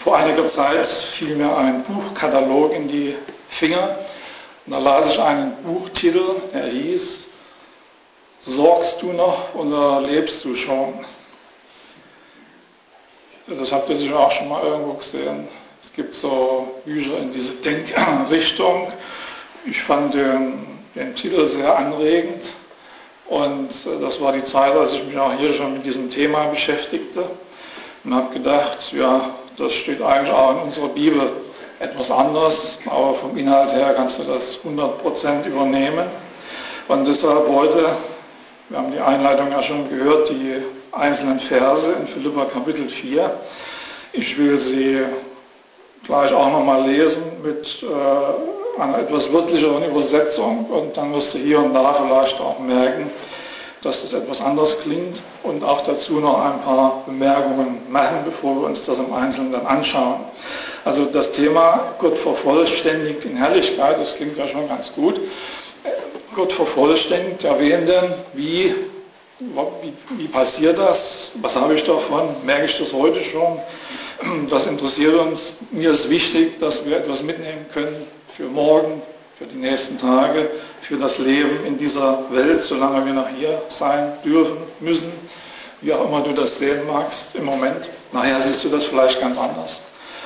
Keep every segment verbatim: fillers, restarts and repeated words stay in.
Vor einiger Zeit fiel mir ein Buchkatalog in die Finger und da las ich einen Buchtitel, der hieß "Sorgst du noch oder lebst du schon?" Das habt ihr sicher auch schon mal irgendwo gesehen. Es gibt so Bücher in diese Denkrichtung. Ich fand den, den Titel sehr anregend und das war die Zeit, als ich mich auch hier schon mit diesem Thema beschäftigte und habe gedacht, ja, das steht eigentlich auch in unserer Bibel etwas anders, aber vom Inhalt her kannst du das hundert Prozent übernehmen. Und deshalb heute, wir haben die Einleitung ja schon gehört, die einzelnen Verse in Philipper Kapitel vier. Ich will sie gleich auch nochmal lesen mit äh, einer etwas wörtlicheren Übersetzung und dann wirst du hier und da vielleicht auch merken, dass das etwas anders klingt und auch dazu noch ein paar Bemerkungen machen, bevor wir uns das im Einzelnen dann anschauen. Also das Thema Gott vervollständigt in Herrlichkeit, das klingt ja schon ganz gut. Gott vervollständigt, ja wen denn? Wie? Wie, wie passiert das? Was habe ich davon? Merke ich das heute schon? Das interessiert uns. Mir ist wichtig, dass wir etwas mitnehmen können für morgen, für die nächsten Tage, für das Leben in dieser Welt, solange wir noch hier sein dürfen, müssen, wie auch immer du das sehen magst im Moment. Nachher siehst du das vielleicht ganz anders.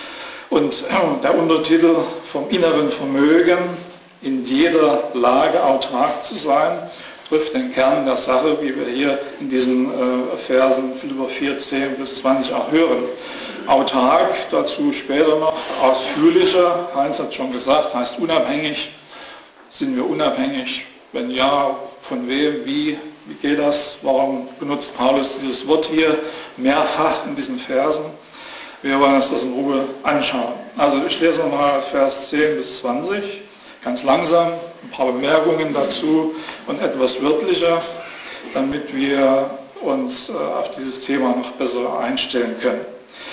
Und der Untertitel vom inneren Vermögen, in jeder Lage autark zu sein, trifft den Kern der Sache, wie wir hier in diesen äh, Versen Philipper vier, zehn bis zwanzig auch hören. Autark, dazu später noch ausführlicher, Heinz hat schon gesagt, heißt unabhängig. Sind wir unabhängig? Wenn ja, von wem, wie, wie geht das? Warum benutzt Paulus dieses Wort hier mehrfach in diesen Versen? Wir wollen uns das in Ruhe anschauen. Also ich lese nochmal Vers zehn bis zwanzig. Ganz langsam, ein paar Bemerkungen dazu und etwas wörtlicher, damit wir uns auf dieses Thema noch besser einstellen können.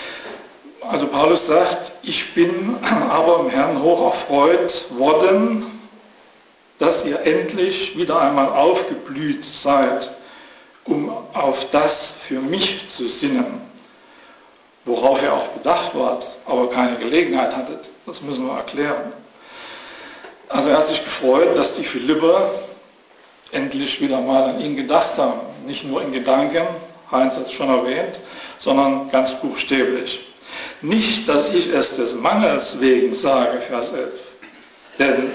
Also Paulus sagt, ich bin aber im Herrn hoch erfreut worden, dass ihr endlich wieder einmal aufgeblüht seid, um auf das für mich zu sinnen, worauf ihr auch bedacht wart, aber keine Gelegenheit hattet. Das müssen wir erklären. Also er hat sich gefreut, dass die Philipper endlich wieder mal an ihn gedacht haben. Nicht nur in Gedanken, Heinz hat es schon erwähnt, sondern ganz buchstäblich. Nicht, dass ich es des Mangels wegen sage, Vers elf. Denn,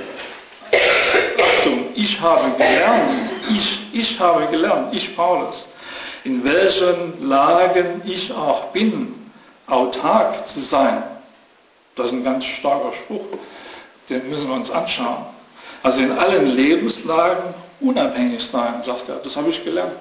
Achtung, ich habe gelernt, ich, ich habe gelernt, ich Paulus, in welchen Lagen ich auch bin, autark zu sein. Das ist ein ganz starker Spruch. Den müssen wir uns anschauen. Also in allen Lebenslagen unabhängig sein, sagt er. Das habe ich gelernt.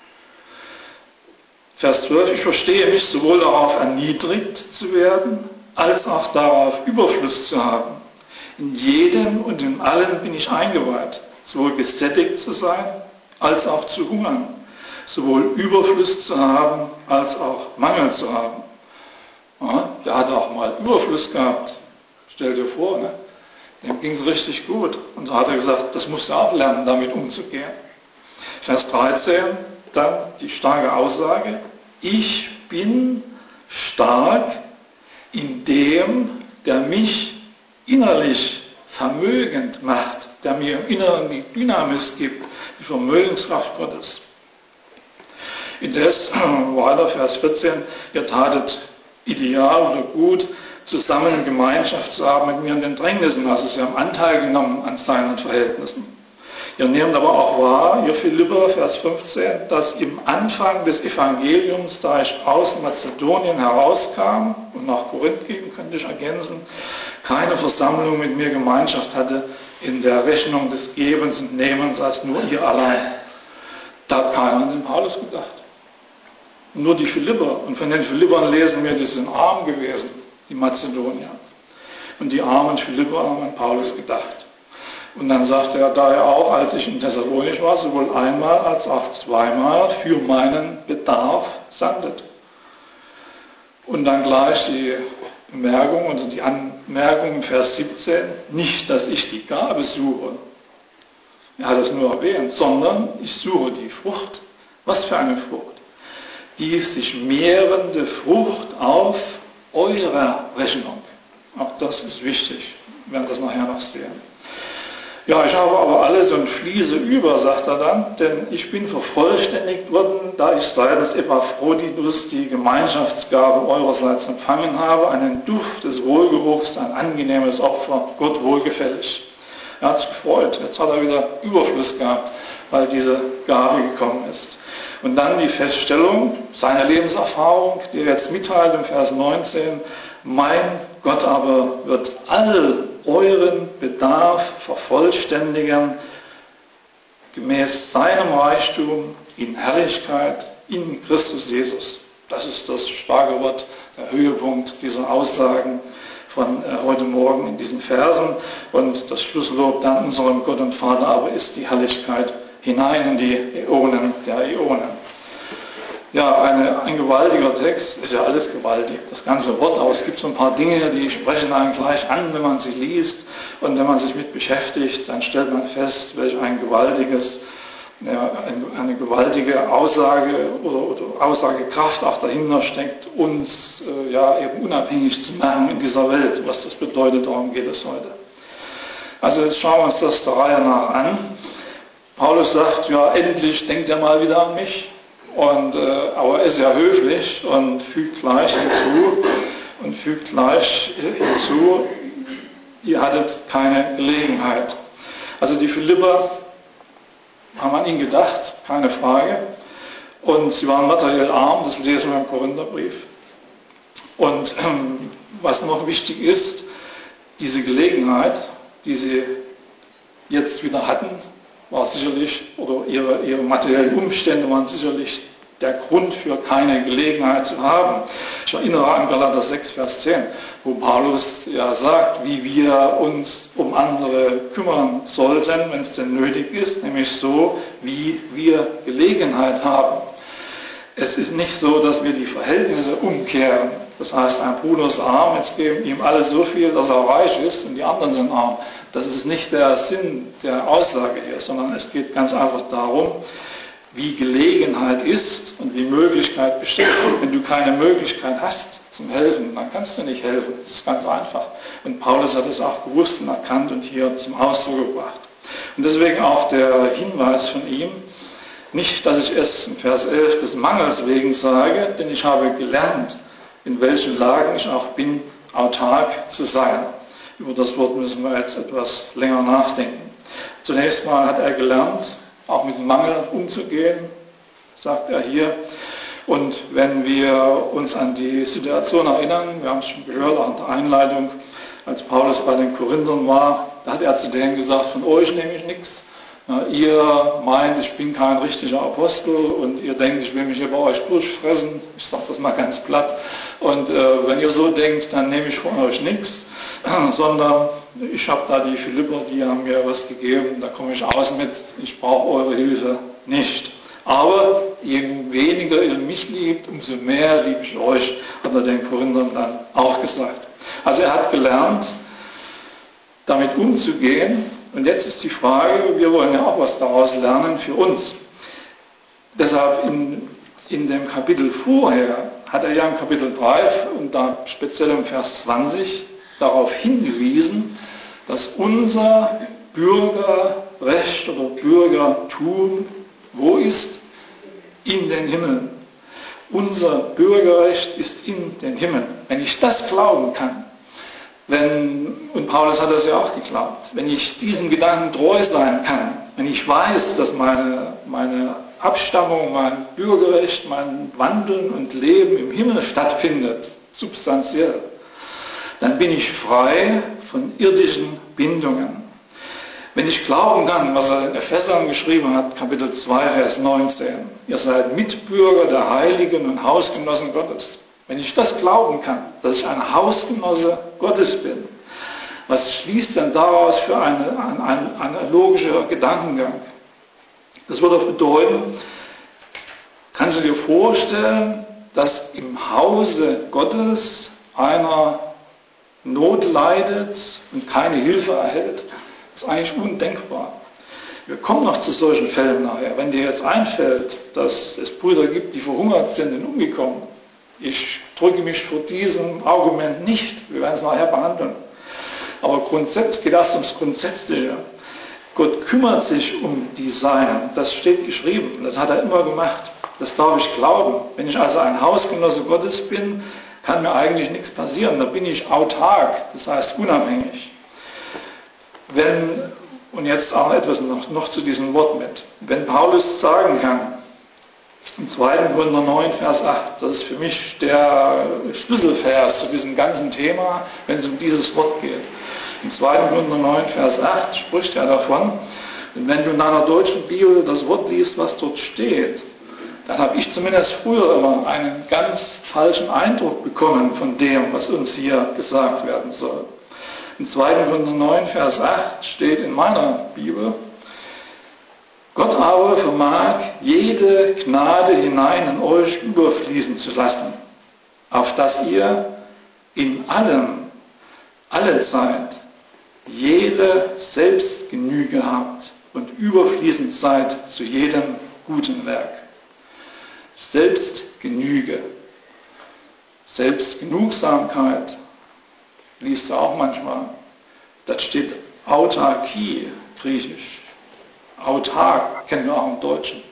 Vers zwölf, ich verstehe mich sowohl darauf erniedrigt zu werden, als auch darauf Überfluss zu haben. In jedem und in allem bin ich eingeweiht, sowohl gesättigt zu sein, als auch zu hungern, sowohl Überfluss zu haben, als auch Mangel zu haben. Ja, der hat auch mal Überfluss gehabt. Stell dir vor, ne? Dem ging es richtig gut. Und so hat er gesagt, das musst du auch lernen, damit umzugehen. Vers dreizehn, dann die starke Aussage, ich bin stark in dem, der mich innerlich vermögend macht, der mir im Inneren die Dynamis gibt, die Vermögenskraft Gottes. Indes, weiter Vers vierzehn, ihr tatet ideal oder gut, zusammen Gemeinschaft zu haben mit mir in den Drängnissen. Also sie haben Anteil genommen an seinen Verhältnissen. Ihr nehmt aber auch wahr, ihr Philipper, Vers fünfzehn, dass im Anfang des Evangeliums, da ich aus Mazedonien herauskam und nach Korinth ging, könnte ich ergänzen, keine Versammlung mit mir Gemeinschaft hatte in der Rechnung des Gebens und Nehmens als nur ihr allein. Da hat keiner an den Paulus gedacht. Nur die Philipper. Und von den Philippern lesen wir, die sind arm gewesen, die Mazedonier. Und die armen Philipper haben an Paulus gedacht. Und dann sagt er daher auch, als ich in Thessalonich war, sowohl einmal als auch zweimal für meinen Bedarf sandet. Und dann gleich die Bemerkung, also die Anmerkung im Vers siebzehn, nicht, dass ich die Gabe suche. Er hat es nur erwähnt, sondern ich suche die Frucht. Was für eine Frucht? Die sich mehrende Frucht auf euch eurer Rechnung. Auch das ist wichtig. Wir werden das nachher noch sehen. Ja, ich habe aber alles und fließe über, sagt er dann, denn ich bin vervollständigt worden, da ich seitens Epaphroditus die Gemeinschaftsgabe eurerseits empfangen habe, einen Duft des Wohlgeruchs, ein angenehmes Opfer, Gott wohlgefällig. Er hat sich gefreut, jetzt hat er wieder Überfluss gehabt, weil diese Gabe gekommen ist. Und dann die Feststellung, seine Lebenserfahrung, die er jetzt mitteilt im Vers neunzehn, mein Gott aber wird all euren Bedarf vervollständigen, gemäß seinem Reichtum in Herrlichkeit in Christus Jesus. Das ist das starke Wort, der Höhepunkt dieser Aussagen von heute Morgen in diesen Versen. Und das Schlusslob dann unserem Gott und Vater aber ist die Herrlichkeit hinein in die Äonen der Äonen. Ja, eine, ein gewaltiger Text, ist ja alles gewaltig, das ganze Wort, aber es gibt so ein paar Dinge, die sprechen einen gleich an, wenn man sie liest, und wenn man sich mit beschäftigt, dann stellt man fest, welch ein gewaltiges, ja, eine, eine gewaltige Aussage oder, oder Aussagekraft auch dahinter steckt, uns äh, ja eben unabhängig zu machen in dieser Welt, was das bedeutet, darum geht es heute. Also jetzt schauen wir uns das der Reihe nach an. Paulus sagt, ja, endlich denkt er mal wieder an mich. Und, äh, aber er ist ja höflich und fügt gleich hinzu und fügt gleich hinzu, ihr hattet keine Gelegenheit. Also die Philipper haben an ihn gedacht, keine Frage. Und sie waren materiell arm, das lesen wir im Korintherbrief. Und ähm, was noch wichtig ist, diese Gelegenheit, die sie jetzt wieder hatten, war sicherlich, oder ihre, ihre materiellen Umstände waren sicherlich der Grund für keine Gelegenheit zu haben. Ich erinnere an Galater sechs, Vers zehn, wo Paulus ja sagt, wie wir uns um andere kümmern sollten, wenn es denn nötig ist, nämlich so, wie wir Gelegenheit haben. Es ist nicht so, dass wir die Verhältnisse umkehren. Das heißt, ein Bruder ist arm, jetzt geben ihm alle so viel, dass er reich ist und die anderen sind arm. Das ist nicht der Sinn der Aussage hier, sondern es geht ganz einfach darum, wie Gelegenheit ist und wie Möglichkeit besteht. Wenn du keine Möglichkeit hast zum Helfen, dann kannst du nicht helfen. Das ist ganz einfach. Und Paulus hat es auch gewusst und erkannt und hier zum Ausdruck gebracht. Und deswegen auch der Hinweis von ihm, nicht, dass ich es im Vers elf des Mangels wegen sage, denn ich habe gelernt, in welchen Lagen ich auch bin, autark zu sein. Über das Wort müssen wir jetzt etwas länger nachdenken. Zunächst mal hat er gelernt, auch mit Mangel umzugehen, sagt er hier. Und wenn wir uns an die Situation erinnern, wir haben es schon gehört, auch in der Einleitung, als Paulus bei den Korinthern war, da hat er zu denen gesagt, von euch nehme ich nichts. Ihr meint, ich bin kein richtiger Apostel und ihr denkt, ich will mich hier bei euch durchfressen. Ich sage das mal ganz platt. Und äh, wenn ihr so denkt, dann nehme ich von euch nichts, sondern ich habe da die Philipper, die haben mir was gegeben, da komme ich aus mit, ich brauche eure Hilfe nicht. Aber je weniger ihr mich liebt, umso mehr liebe ich euch, hat er den Korinthern dann auch gesagt. Also er hat gelernt, damit umzugehen. Und jetzt ist die Frage, wir wollen ja auch was daraus lernen für uns. Deshalb in, in dem Kapitel vorher hat er ja im Kapitel drei und da speziell im Vers zwanzig darauf hingewiesen, dass unser Bürgerrecht oder Bürgertum wo ist? In den Himmeln. Unser Bürgerrecht ist in den Himmeln. Wenn ich das glauben kann, wenn, und Paulus hat das ja auch geglaubt, wenn ich diesem Gedanken treu sein kann, wenn ich weiß, dass meine, meine Abstammung, mein Bürgerrecht, mein Wandeln und Leben im Himmel stattfindet, substanziell, dann bin ich frei von irdischen Bindungen. Wenn ich glauben kann, was er in Ephesern geschrieben hat, Kapitel zwei, Vers neunzehn, ihr seid Mitbürger der Heiligen und Hausgenossen Gottes. Wenn ich das glauben kann, dass ich ein Hausgenosse Gottes bin, was schließt denn daraus für eine, ein, ein, ein logischer Gedankengang? Das würde bedeuten, kannst du dir vorstellen, dass im Hause Gottes einer Not leidet und keine Hilfe erhält? Das ist eigentlich undenkbar. Wir kommen noch zu solchen Fällen nachher. Wenn dir jetzt einfällt, dass es Brüder gibt, die verhungert sind und umgekommen, Ich drücke mich vor diesem Argument nicht. Wir werden es nachher behandeln. Aber Grundsatz, geht erst ums Grundsätzliche. Gott kümmert sich um die Seinen. Das steht geschrieben. Das hat er immer gemacht. Das darf ich glauben. Wenn ich also ein Hausgenosse Gottes bin, kann mir eigentlich nichts passieren. Da bin ich autark, das heißt unabhängig. Wenn, und jetzt auch etwas noch, noch zu diesem Wort mit. Wenn Paulus sagen kann, im zweiten Korinther neun, Vers acht, das ist für mich der Schlüsselvers zu diesem ganzen Thema, wenn es um dieses Wort geht. Im zweiten Korinther neun, Vers acht spricht er davon, und wenn du in deiner deutschen Bibel das Wort liest, was dort steht, dann habe ich zumindest früher immer einen ganz falschen Eindruck bekommen von dem, was uns hier gesagt werden soll. Im zweiten Korinther neun, Vers acht steht in meiner Bibel, Gott aber vermag jede Gnade hinein in euch überfließen zu lassen, auf dass ihr in allem, alle Zeit, jede Selbstgenüge habt und überfließend seid zu jedem guten Werk. Selbstgenüge, Selbstgenugsamkeit, liest du auch manchmal. Das steht Autarkie, griechisch. Autark kennen wir auch im Deutschen.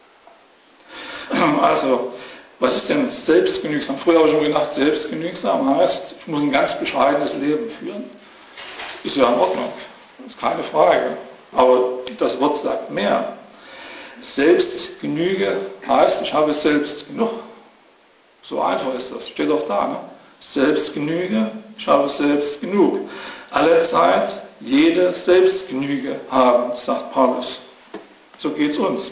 Also, was ist denn selbstgenügsam? Früher habe ich schon gedacht, selbstgenügsam heißt, ich muss ein ganz bescheidenes Leben führen. Ist ja in Ordnung, ist keine Frage. Aber das Wort sagt mehr. Selbstgenüge heißt, ich habe selbst genug. So einfach ist das, steht auch da. Ne? Selbstgenüge, ich habe selbst genug. Alle Zeit, jede Selbstgenüge haben, sagt Paulus. So geht es uns.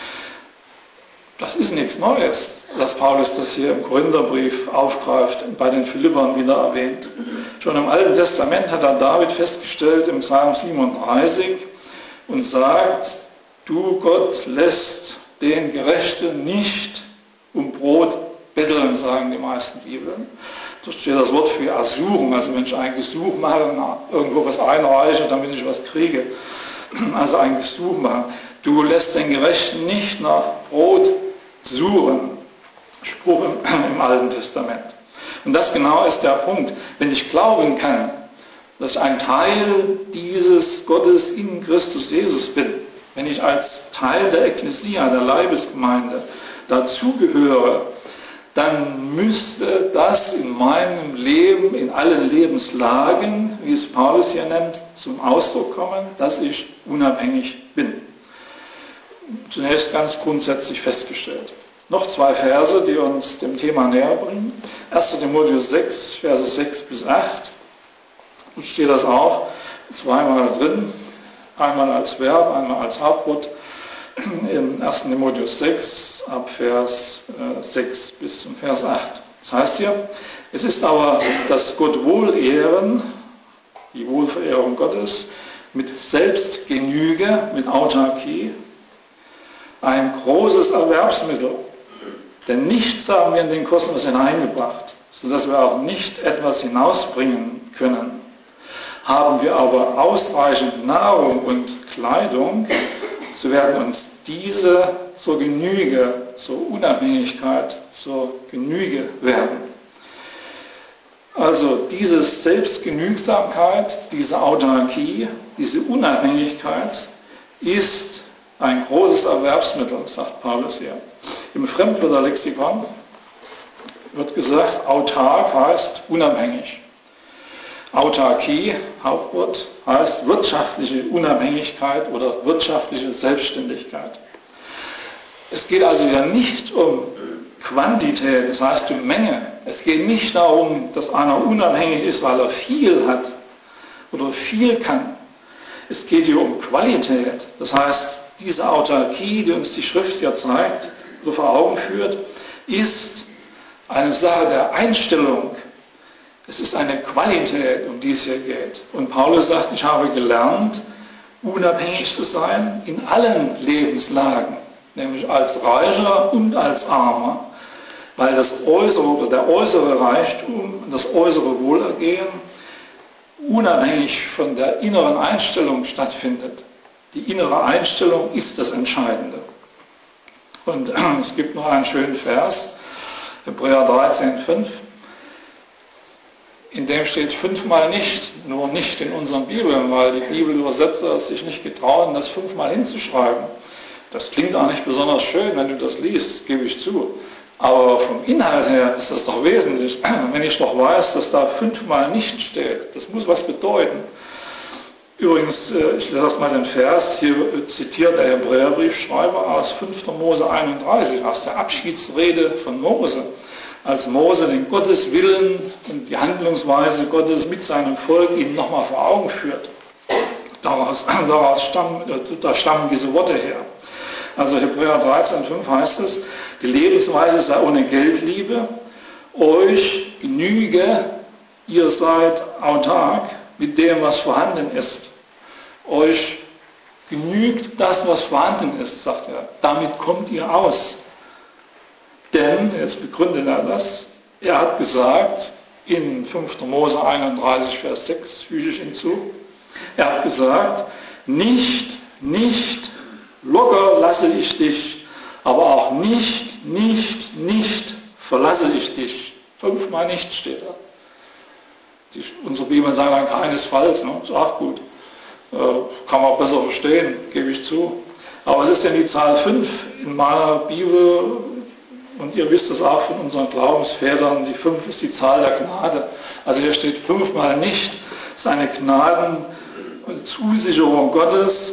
Das ist nichts Neues, dass Paulus das hier im Korintherbrief aufgreift und bei den Philippern wieder erwähnt. Schon im Alten Testament hat er David festgestellt im Psalm siebenunddreißig und sagt, du Gott lässt den Gerechten nicht um Brot betteln, sagen die meisten Bibeln. Dort steht das Wort für Ersuchen, also wenn ich ein Gesuch mache und irgendwo was einreiche, damit ich was kriege. Also ein Gesuch machen. Du lässt den Gerechten nicht nach Brot suchen. Spruch im, im Alten Testament. Und das genau ist der Punkt. Wenn ich glauben kann, dass ich ein Teil dieses Gottes in Christus Jesus bin, wenn ich als Teil der Ekklesia, der Leibesgemeinde, dazugehöre, dann müsste das in meinem Leben, in allen Lebenslagen, wie es Paulus hier nennt, zum Ausdruck kommen, dass ich unabhängig bin. Zunächst ganz grundsätzlich festgestellt. Noch zwei Verse, die uns dem Thema näher bringen. erster Timotheus sechs, Verse sechs bis acht. Und steht das auch zweimal drin. Einmal als Verb, einmal als Hauptwort. Im ersten Timotheus sechs, ab Vers sechs bis zum Vers acht. Das heißt hier, es ist aber das Gott Wohlehren, die Wohlverehrung Gottes, mit Selbstgenüge, mit Autarkie, ein großes Erwerbsmittel. Denn nichts haben wir in den Kosmos hineingebracht, sodass wir auch nicht etwas hinausbringen können. Haben wir aber ausreichend Nahrung und Kleidung, so werden uns diese zur Genüge, zur Unabhängigkeit, zur Genüge werden. Also diese Selbstgenügsamkeit, diese Autarkie, diese Unabhängigkeit ist ein großes Erwerbsmittel, sagt Paulus hier. Im Fremdwörterlexikon wird gesagt, autark heißt unabhängig. Autarkie, Hauptwort, heißt wirtschaftliche Unabhängigkeit oder wirtschaftliche Selbstständigkeit. Es geht also ja nicht um Quantität, das heißt um Menge. Es geht nicht darum, dass einer unabhängig ist, weil er viel hat oder viel kann. Es geht hier um Qualität. Das heißt, diese Autarkie, die uns die Schrift ja zeigt, so vor Augen führt, ist eine Sache der Einstellung. Es ist eine Qualität, um die es hier geht. Und Paulus sagt, ich habe gelernt, unabhängig zu sein in allen Lebenslagen, nämlich als Reicher und als Armer, weil das äußere oder der äußere Reichtum und das äußere Wohlergehen unabhängig von der inneren Einstellung stattfindet. Die innere Einstellung ist das Entscheidende. Und es gibt noch einen schönen Vers Hebräer dreizehn, fünf. In dem steht fünfmal nicht, nur nicht in unseren Bibeln, weil die Bibelübersetzer es sich nicht getrauen, das fünfmal hinzuschreiben. Das klingt auch nicht besonders schön, wenn du das liest, gebe ich zu. Aber vom Inhalt her ist das doch wesentlich. Wenn ich doch weiß, dass da fünfmal nicht steht, das muss was bedeuten. Übrigens, ich lese erst mal den Vers, hier zitiert der Hebräerbriefschreiber aus fünfter Mose einunddreißig, aus der Abschiedsrede von Mose, als Mose den Gotteswillen und die Handlungsweise Gottes mit seinem Volk ihm nochmal vor Augen führt. Daraus, daraus stammen, da stammen diese Worte her. Also Hebräer dreizehn, fünf heißt es, die Lebensweise sei ohne Geldliebe, euch genüge, ihr seid autark mit dem, was vorhanden ist. Euch genügt das, was vorhanden ist, sagt er. Damit kommt ihr aus. Denn, jetzt begründet er das, er hat gesagt, in fünfter Mose einunddreißig, Vers sechs füge ich hinzu, er hat gesagt, nicht, nicht, locker lasse ich dich, aber auch nicht, nicht, nicht verlasse ich dich. Fünfmal nicht steht da. Die, unsere Bibeln sagen dann keinesfalls, ne? Ist auch gut. Äh, kann man auch besser verstehen, gebe ich zu. Aber was ist denn die Zahl fünf in meiner Bibel? Und ihr wisst es auch von unseren Glaubensvätern, die fünf ist die Zahl der Gnade. Also hier steht fünfmal nicht. Das ist eine Gnadenzusicherung Gottes,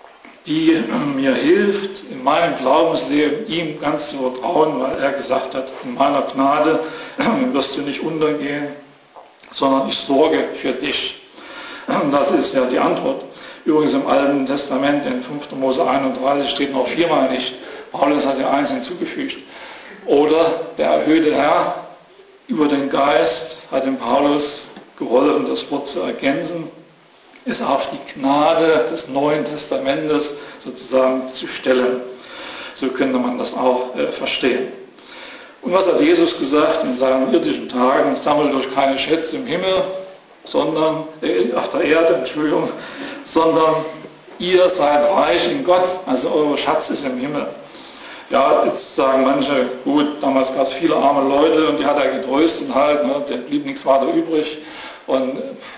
die mir hilft, in meinem Glaubensleben ihm ganz zu vertrauen, weil er gesagt hat, in meiner Gnade wirst du nicht untergehen, sondern ich sorge für dich. Das ist ja die Antwort. Übrigens im Alten Testament, in fünfter Mose einunddreißig, steht noch viermal nicht. Paulus hat ja eins hinzugefügt. Oder der erhöhte Herr über den Geist hat dem Paulus geholfen, das Wort zu ergänzen, es auf die Gnade des Neuen Testamentes sozusagen zu stellen. So könnte man das auch äh, verstehen. Und was hat Jesus gesagt in seinen irdischen Tagen? Sammelt euch keine Schätze im Himmel, sondern, äh, auf der Erde, Entschuldigung, sondern ihr seid reich in Gott, also euer Schatz ist im Himmel. Ja, jetzt sagen manche, gut, damals gab es viele arme Leute und die hat er getröstet halt, ne, der blieb nichts weiter übrig. Und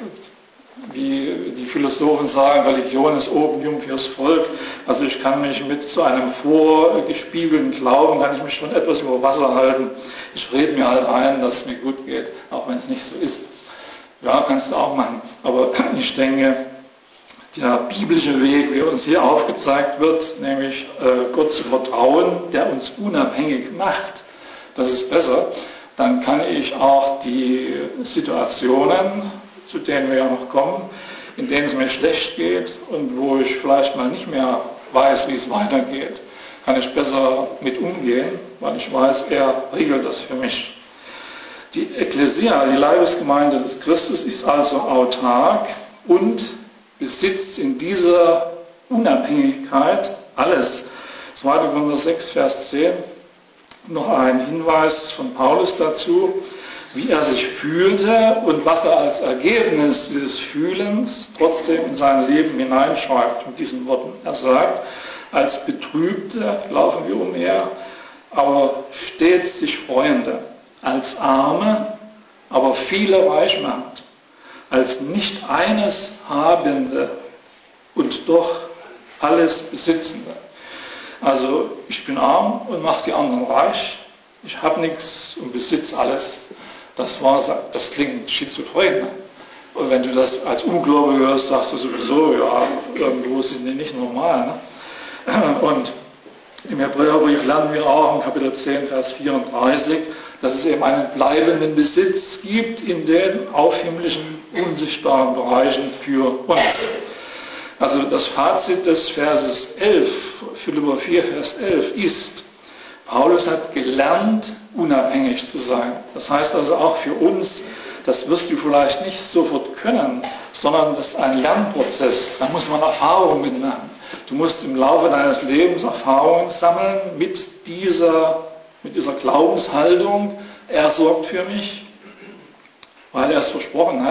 wie die Philosophen sagen, Religion ist Opium fürs Volk. Also ich kann mich mit so einem vorgespiegelten Glauben, kann ich mich schon etwas über Wasser halten. Ich rede mir halt ein, dass es mir gut geht, auch wenn es nicht so ist. Ja, kannst du auch machen. Aber ich denke, der biblische Weg, wie uns hier aufgezeigt wird, nämlich äh, Gott zu vertrauen, der uns unabhängig macht, das ist besser. Dann kann ich auch die Situationen, zu denen wir ja noch kommen, in denen es mir schlecht geht und wo ich vielleicht mal nicht mehr weiß, wie es weitergeht, kann ich besser mit umgehen, weil ich weiß, er regelt das für mich. Die Ekklesia, die Leibesgemeinde des Christus, ist also autark und besitzt in dieser Unabhängigkeit alles. zweiter Korinther sechs, Vers zehn, noch ein Hinweis von Paulus dazu, wie er sich fühlte und was er als Ergebnis dieses Fühlens trotzdem in sein Leben hineinschreibt mit diesen Worten. Er sagt, als Betrübte laufen wir umher, aber stets sich Freuende, als Arme, aber viele Reichmachend, als nicht eines Habende und doch alles Besitzende. Also ich bin arm und mache die anderen reich, ich habe nichts und besitze alles. Das, war, das klingt schizophren. Ne? Und wenn du das als Ungläubiger hörst, sagst du sowieso, ja, irgendwo sind die nicht normal. Ne? Und im Hebräerbrief lernen wir auch im Kapitel zehn, Vers vierunddreißig, dass es eben einen bleibenden Besitz gibt in den aufhimmlischen, unsichtbaren Bereichen für uns. Also das Fazit des Verses elf, Philipper vier, Vers elf ist, Paulus hat gelernt, unabhängig zu sein. Das heißt also auch für uns, das wirst du vielleicht nicht sofort können, sondern das ist ein Lernprozess. Da muss man Erfahrungen mitnehmen. Du musst im Laufe deines Lebens Erfahrungen sammeln mit dieser, mit dieser Glaubenshaltung. Er sorgt für mich, weil er es versprochen hat.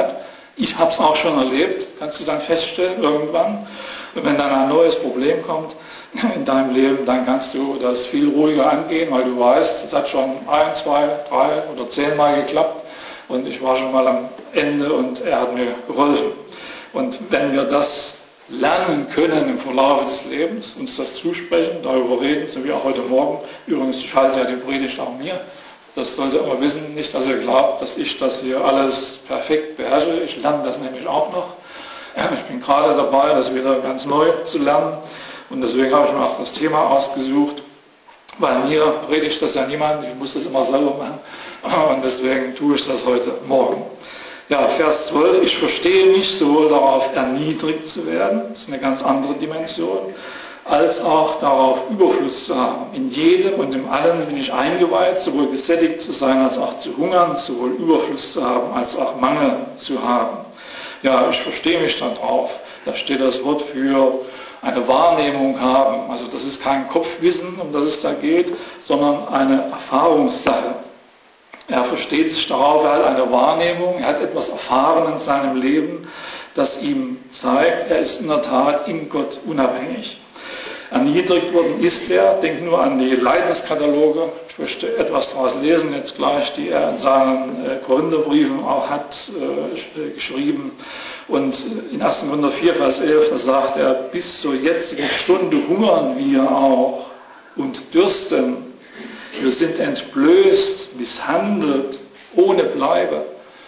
Ich habe es auch schon erlebt, kannst du dann feststellen irgendwann. Und wenn dann ein neues Problem kommt in deinem Leben, dann kannst du das viel ruhiger angehen, weil du weißt, es hat schon ein, zwei, drei oder zehnmal geklappt und ich war schon mal am Ende und er hat mir geholfen. Und wenn wir das lernen können im Verlauf des Lebens, uns das zusprechen, darüber reden, so wie auch heute Morgen, übrigens, ich halte ja die Predigt auch mir, das sollte immer wissen, nicht, dass ihr glaubt, dass ich das hier alles perfekt beherrsche, ich lerne das nämlich auch noch. Ich bin gerade dabei, das wieder ganz neu zu lernen und deswegen habe ich mir auch das Thema ausgesucht. Bei mir predigt das ja niemand, ich muss das immer selber machen und deswegen tue ich das heute Morgen. Ja, Vers zwölf, ich verstehe mich sowohl darauf, erniedrigt zu werden, das ist eine ganz andere Dimension, als auch darauf, Überfluss zu haben. In jedem und in allem bin ich eingeweiht, sowohl gesättigt zu sein, als auch zu hungern, sowohl Überfluss zu haben, als auch Mangel zu haben. Ja, ich verstehe mich darauf. Da steht das Wort für eine Wahrnehmung haben. Also das ist kein Kopfwissen, um das es da geht, sondern eine Erfahrungssache. Er versteht sich darauf, er hat eine Wahrnehmung, er hat etwas erfahren in seinem Leben, das ihm zeigt, er ist in der Tat in Gott unabhängig. Erniedrigt worden ist er, denkt nur an die Leidenskataloge, ich möchte etwas daraus lesen jetzt gleich, die er in seinen äh, Korintherbriefen auch hat äh, geschrieben. Und in erster Korinther vier, Vers elf, da sagt er, bis zur jetzigen Stunde hungern wir auch und dürsten. Wir sind entblößt, misshandelt, ohne Bleibe.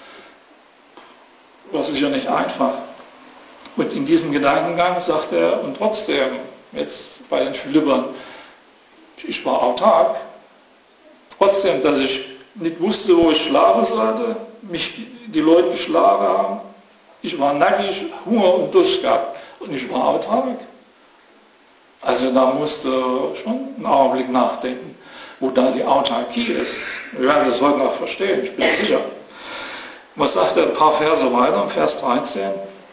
Das ist ja nicht einfach. Und in diesem Gedankengang sagt er, und trotzdem, jetzt bei den Philippern, ich war autark. Trotzdem, dass ich nicht wusste, wo ich schlafen sollte, mich die Leute geschlagen haben, ich war nackig, Hunger und Durst gehabt und ich war autark. Also da musste schon einen Augenblick nachdenken, wo da die Autarkie ist. Wir werden das heute noch verstehen, ich bin sicher. Was sagt er ein paar Verse weiter, Vers dreizehn?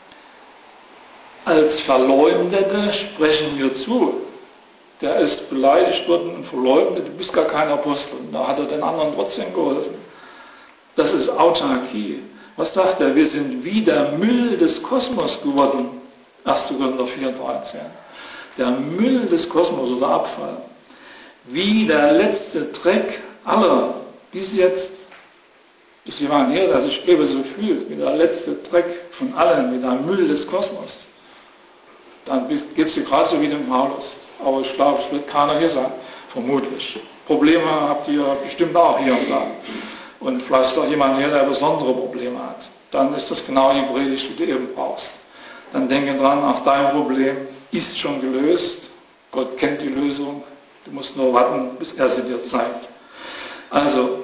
Als Verleumdete sprechen wir zu. Der ist beleidigt worden und verleumdet, du bist gar kein Apostel. Da hat er den anderen trotzdem geholfen. Das ist Autarkie. Was sagt er? Wir sind wie der Müll des Kosmos geworden. erster Korinther vier, dreizehn. Der Müll des Kosmos oder Abfall. Wie der letzte Dreck aller bis jetzt. Ist jemand hier, der sich eben so fühlt, wie der letzte Dreck von allen, wie der Müll des Kosmos. Dann geht es dir gerade so wie dem Paulus. Aber ich glaube, es wird keiner hier sein, vermutlich. Probleme habt ihr bestimmt auch hier und da. Und vielleicht ist auch jemand hier, der besondere Probleme hat. Dann ist das genau die Predigt, die du eben brauchst. Dann denke dran, auch dein Problem ist schon gelöst. Gott kennt die Lösung. Du musst nur warten, bis er sie dir zeigt. Also,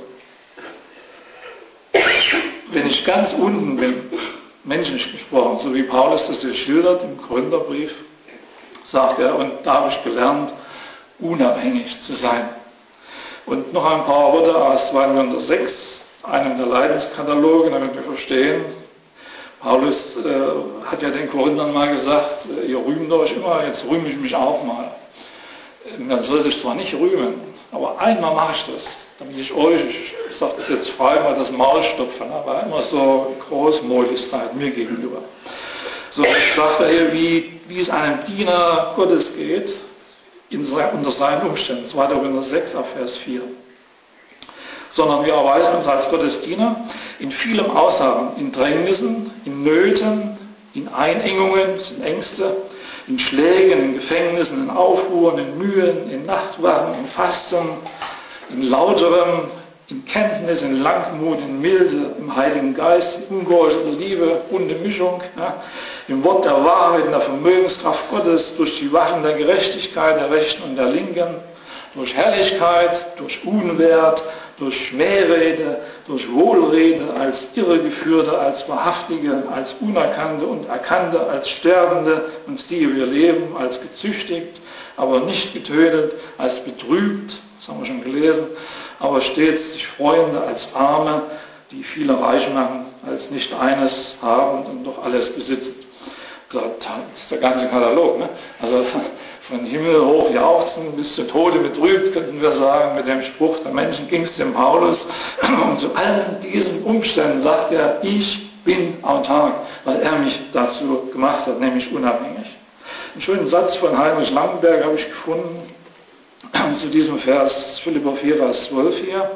wenn ich ganz unten bin, menschlich gesprochen, so wie Paulus das hier schildert im Korintherbrief, sagt er, und da habe ich gelernt, unabhängig zu sein. Und noch ein paar Worte aus zwei Korinther sechs, einem der Leidenskataloge, damit wir verstehen. Paulus äh, hat ja den Korinthern mal gesagt, äh, ihr rühmt euch immer, jetzt rühme ich mich auch mal. Man sollte sich zwar nicht rühmen, aber einmal mache ich das, damit ich euch, ich sage das jetzt frei, mal das Maul stopfen, aber immer so Großmäuligkeit mir gegenüber. So sagt er hier, wie, wie es einem Diener Gottes geht, in, unter seinen Umständen, zwei Korinther sechs, Vers vier. Sondern wir erweisen uns als Gottes Diener in vielem Ausharren, in Drängnissen, in Nöten, in Einengungen, in Ängste, in Schlägen, in Gefängnissen, in Aufruhren, in Mühen, in Nachtwachen, in Fasten, in Lauterem, in Kenntnis, in Langmut, in Milde, im Heiligen Geist, in ungeheuchelter Liebe, bunte Mischung, ja, im Wort der Wahrheit, in der Vermögenskraft Gottes, durch die Waffen der Gerechtigkeit, der Rechten und der Linken, durch Herrlichkeit, durch Unwert, durch Schmährede, durch Wohlrede, als Irregeführte, als Wahrhaftige, als Unerkannte und Erkannte, als Sterbende und die wir leben, als gezüchtigt, aber nicht getötet, als betrübt, das haben wir schon gelesen, aber stets sich Freuende, als Arme, die viele reich machen, als nicht eines habend und doch alles besitzen. Das ist der ganze Katalog. Ne? Also von Himmel hoch jauchzen bis zu Tode betrübt, könnten wir sagen, mit dem Spruch, der Menschen ging es dem Paulus. Und zu allen diesen Umständen sagt er, ich bin autark, weil er mich dazu gemacht hat, nämlich unabhängig. Einen schönen Satz von Heinrich Langenberg habe ich gefunden, zu diesem Vers, Philipper vier, Vers zwölf hier.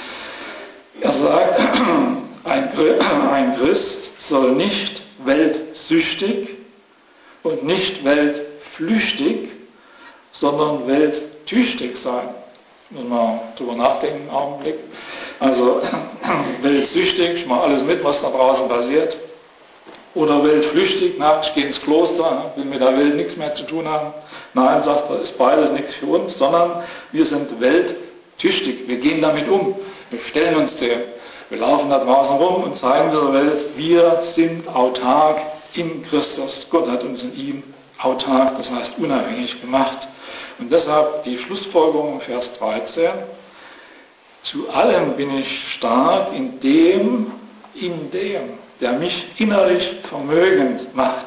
Er sagt, ein Christ soll nicht weltsüchtig und nicht weltflüchtig, sondern welttüchtig sein. Muss man drüber nachdenken, einen Augenblick. Also weltsüchtig, ich mache alles mit, was da draußen passiert. Oder weltflüchtig, na, ich gehe ins Kloster, will mit der Welt nichts mehr zu tun haben. Nein, sagt er, ist beides nichts für uns, sondern wir sind welttüchtig. Wir gehen damit um. Wir stellen uns dem. Wir laufen da draußen rum und zeigen der Welt, wir sind autark in Christus. Gott hat uns in ihm autark, das heißt unabhängig gemacht. Und deshalb die Schlussfolgerung, Vers dreizehn. Zu allem bin ich stark in dem, in dem, der mich innerlich vermögend macht.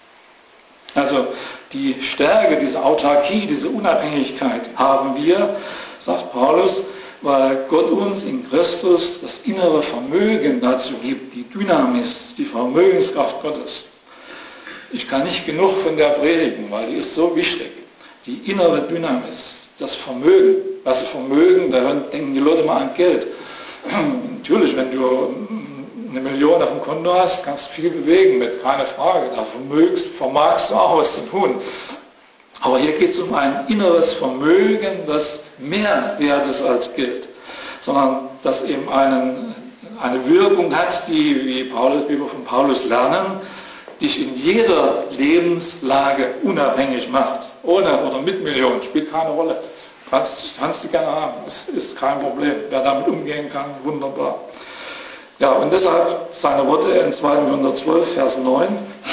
Also die Stärke, diese Autarkie, diese Unabhängigkeit haben wir, sagt Paulus, weil Gott uns in Christus das innere Vermögen dazu gibt, die Dynamis, die Vermögenskraft Gottes. Ich kann nicht genug von der predigen, weil die ist so wichtig. Die innere Dynamis, das Vermögen. Was ist Vermögen? Da denken die Leute mal an Geld. Natürlich, wenn du eine Million auf dem Konto hast, kannst du viel bewegen mit, keine Frage. Da vermögst, vermagst du auch was zu tun. Aber hier geht es um ein inneres Vermögen, das mehr wert ist als Geld, sondern das eben einen, eine Wirkung hat, die, wie, Paulus, wie wir von Paulus lernen, dich in jeder Lebenslage unabhängig macht. Ohne oder mit Millionen, spielt keine Rolle. Kannst, kannst du gerne haben, ist, ist kein Problem. Wer damit umgehen kann, wunderbar. Ja, und deshalb seine Worte in zweiter Korinther zwölf, Vers neun.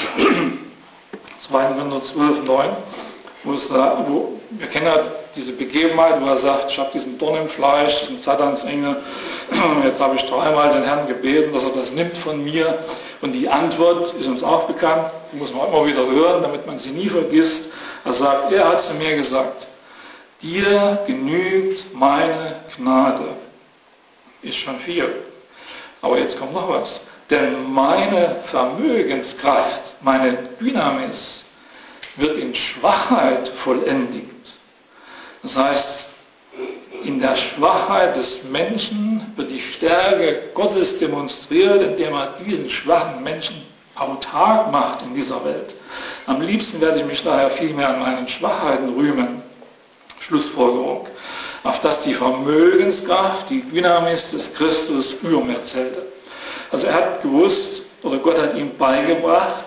zweiter Korinther zwölf, neun. Wo es da, wo, wir kennen halt diese Begebenheit, wo er sagt, ich habe diesen Dorn im Fleisch, diesen Satansengel, jetzt habe ich dreimal den Herrn gebeten, dass er das nimmt von mir. Und die Antwort ist uns auch bekannt, die muss man immer wieder hören, damit man sie nie vergisst. Er sagt, er hat zu mir gesagt, dir genügt meine Gnade. Ist schon viel. Aber jetzt kommt noch was. Denn meine Vermögenskraft, meine Dynamis, wird in Schwachheit vollendigt. Das heißt, in der Schwachheit des Menschen wird die Stärke Gottes demonstriert, indem er diesen schwachen Menschen autark macht in dieser Welt. Am liebsten werde ich mich daher vielmehr an meinen Schwachheiten rühmen. Schlussfolgerung. Auf dass die Vermögenskraft, die Dynamis des Christus über mir zählte. Also er hat gewusst, oder Gott hat ihm beigebracht,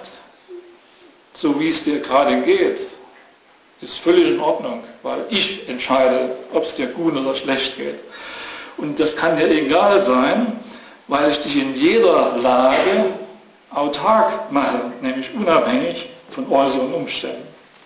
so wie es dir gerade geht, ist völlig in Ordnung, weil ich entscheide, ob es dir gut oder schlecht geht. Und das kann dir egal sein, weil ich dich in jeder Lage autark mache, nämlich unabhängig von äußeren Umständen.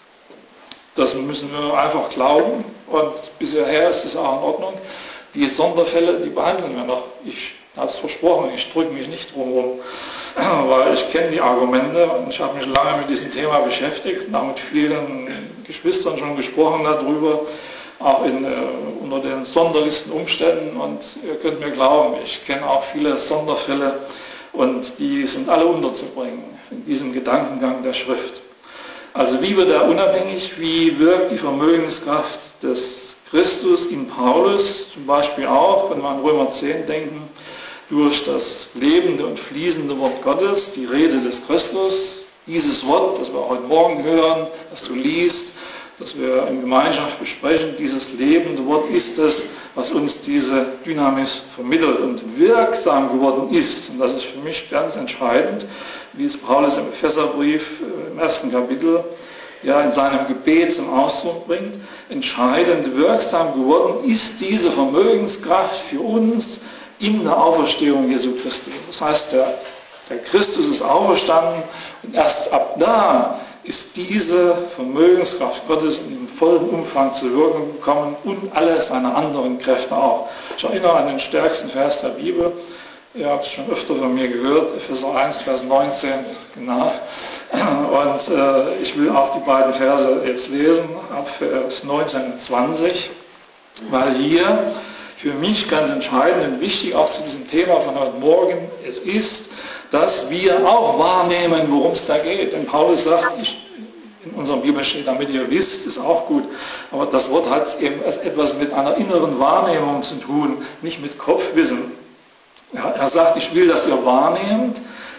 Das müssen wir einfach glauben und bisher ist es auch in Ordnung. Die Sonderfälle, die behandeln wir noch. Ich habe es versprochen, ich drücke mich nicht drumherum, weil ich kenne die Argumente und ich habe mich lange mit diesem Thema beschäftigt und auch mit vielen Geschwistern schon gesprochen darüber, auch in, äh, unter den sonderlichsten Umständen, und ihr könnt mir glauben, ich kenne auch viele Sonderfälle und die sind alle unterzubringen in diesem Gedankengang der Schrift. Also wie wird er unabhängig, wie wirkt die Vermögenskraft des Christus in Paulus, zum Beispiel auch, wenn wir an Römer zehn denken, durch das lebende und fließende Wort Gottes, die Rede des Christus, dieses Wort, das wir heute Morgen hören, das du liest, das wir in Gemeinschaft besprechen, dieses lebende Wort ist es, was uns diese Dynamis vermittelt und wirksam geworden ist. Und das ist für mich ganz entscheidend, wie es Paulus im Epheserbrief im ersten Kapitel ja in seinem Gebet zum Ausdruck bringt. Entscheidend wirksam geworden ist diese Vermögenskraft für uns in der Auferstehung Jesu Christi. Das heißt, der, der Christus ist auferstanden und erst ab da ist diese Vermögenskraft Gottes in vollem Umfang zu wirken gekommen und alle seine anderen Kräfte auch. Ich erinnere an den stärksten Vers der Bibel. Ihr habt es schon öfter von mir gehört, Epheser eins, Vers neunzehn, genau. Und äh, ich will auch die beiden Verse jetzt lesen, ab Vers neunzehn und zwanzig, weil hier für mich ganz entscheidend und wichtig auch zu diesem Thema von heute Morgen es ist, dass wir auch wahrnehmen, worum es da geht. Denn Paulus sagt, ich, in unserem Bibel steht, damit ihr wisst, ist auch gut. Aber das Wort hat eben etwas mit einer inneren Wahrnehmung zu tun, nicht mit Kopfwissen. Ja, er sagt, ich will, dass ihr wahrnehmt,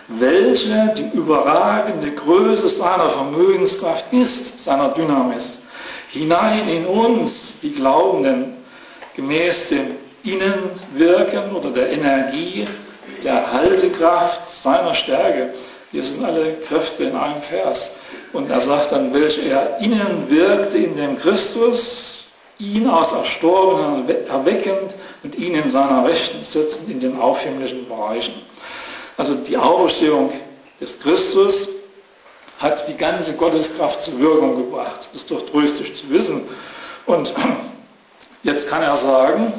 welche die überragende Größe seiner Vermögenskraft ist, seiner Dynamis. Hinein in uns, die Glaubenden, gemäß dem Innenwirken oder der Energie, der Haltekraft seiner Stärke. Hier sind alle Kräfte in einem Vers. Und er sagt dann, welche er innen wirkte in dem Christus, ihn aus Erstorbenen erweckend und ihn in seiner Rechten setzend in den aufhimmlischen Bereichen. Also die Auferstehung des Christus hat die ganze Gotteskraft zur Wirkung gebracht. Das ist doch tröstlich zu wissen. Und jetzt kann er sagen,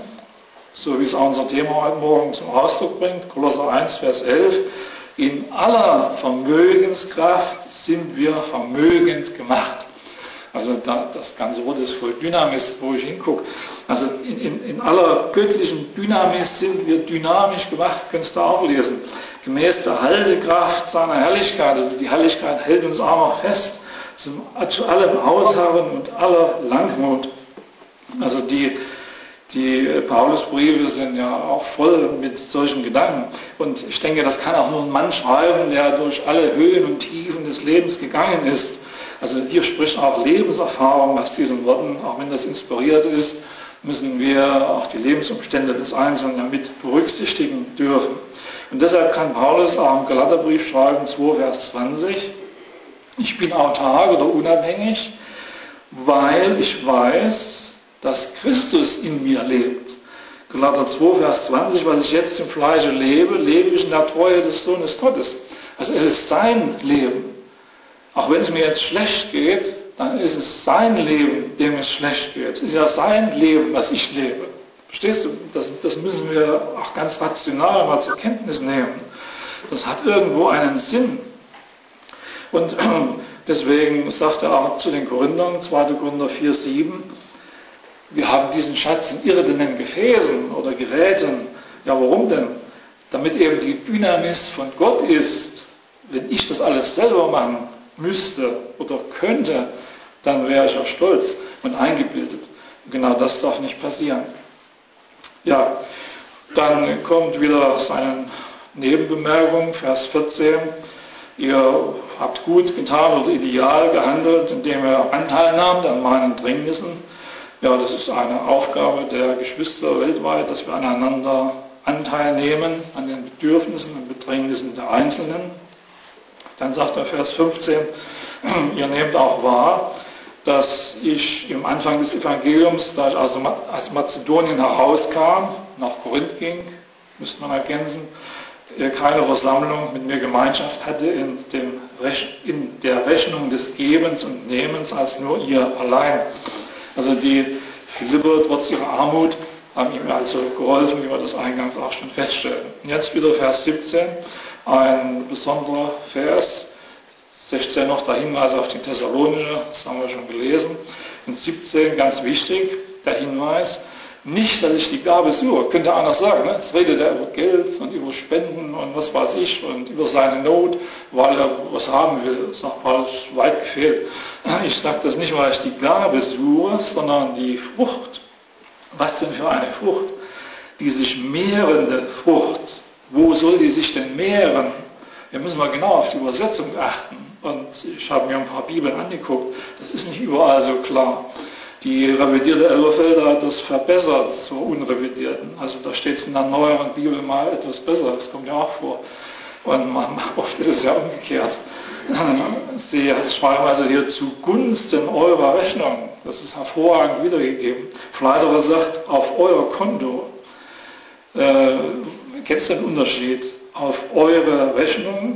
so wie es auch unser Thema heute Morgen zum Ausdruck bringt, Kolosser eins, Vers elf, in aller Vermögenskraft sind wir vermögend gemacht. Also da, das ganze Wort ist voll Dynamis, wo ich hingucke. Also in, in, in aller göttlichen Dynamis sind wir dynamisch gemacht, könntest du auch lesen. Gemäß der Haltekraft seiner Herrlichkeit, also die Herrlichkeit hält uns auch noch fest, zum, zu allem Ausharren und aller Langmut. Also die, die Paulusbriefe sind ja auch voll mit solchen Gedanken. Und ich denke, das kann auch nur ein Mann schreiben, der durch alle Höhen und Tiefen des Lebens gegangen ist. Also hier spricht auch Lebenserfahrung aus diesen Worten, auch wenn das inspiriert ist, müssen wir auch die Lebensumstände des Einzelnen damit berücksichtigen dürfen. Und deshalb kann Paulus auch im Galaterbrief schreiben, zwei Vers zwanzig, ich bin autark oder unabhängig, weil ich weiß, dass Christus in mir lebt. Galater zwei, Vers zwanzig, weil ich jetzt im Fleische lebe, lebe ich in der Treue des Sohnes Gottes. Also es ist sein Leben. Auch wenn es mir jetzt schlecht geht, dann ist es sein Leben, dem es schlecht geht. Es ist ja sein Leben, was ich lebe. Verstehst du? Das, das müssen wir auch ganz rational mal zur Kenntnis nehmen. Das hat irgendwo einen Sinn. Und deswegen sagt er auch zu den Korinthern, zweiter Korinther vier, sieben, wir haben diesen Schatz in irdenen Gefäßen oder Geräten. Ja, warum denn? Damit eben die Dynamis von Gott ist. Wenn ich das alles selber machen müsste oder könnte, dann wäre ich auch stolz und eingebildet. Und genau das darf nicht passieren. Ja, dann kommt wieder seine Nebenbemerkung, Vers vierzehn. Ihr habt gut getan oder ideal gehandelt, indem ihr Anteil nahmt an meinen Drängnissen. Ja, das ist eine Aufgabe der Geschwister weltweit, dass wir aneinander Anteil nehmen an den Bedürfnissen und Bedrängnissen der Einzelnen. Dann sagt er Vers fünfzehn, ihr nehmt auch wahr, dass ich im Anfang des Evangeliums, da ich aus Mazedonien herauskam, nach Korinth ging, müsste man ergänzen, keine Versammlung mit mir Gemeinschaft hatte in, dem, in der Rechnung des Gebens und Nehmens als nur ihr allein. Also die Philipper, trotz ihrer Armut, haben ihm also geholfen, wie wir das eingangs auch schon feststellen. Und jetzt wieder Vers siebzehn, ein besonderer Vers, sechzehn noch der Hinweis auf die Thessalonische, das haben wir schon gelesen. Und siebzehn, ganz wichtig, der Hinweis, nicht, dass ich die Gabe suche, könnte einer sagen, ne? Jetzt redet er über Geld und über Spenden und was weiß ich und über seine Not, weil er was haben will. Das sagt Paulus, weit gefehlt. Ich sage das nicht, weil ich die Gabe suche, sondern die Frucht. Was denn für eine Frucht? Die sich mehrende Frucht. Wo soll die sich denn mehren? Wir müssen mal genau auf die Übersetzung achten. Und ich habe mir ein paar Bibeln angeguckt. Das ist nicht überall so klar. Die revidierte Elberfelder hat das verbessert zur unrevidierten. Also da steht es in der neueren Bibel mal etwas besser. Das kommt ja auch vor. Und man, oft ist es ja umgekehrt. Sie schreiben also hier zugunsten eurer Rechnung. Das ist hervorragend wiedergegeben. Fleiderer sagt, auf euer Konto. Äh, kennst du den Unterschied? Auf eure Rechnung.